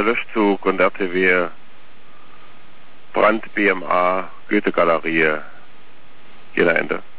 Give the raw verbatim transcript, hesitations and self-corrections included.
der Löschzug und R T W, Brand B M A, Goethe-Galerie, jeder Ende.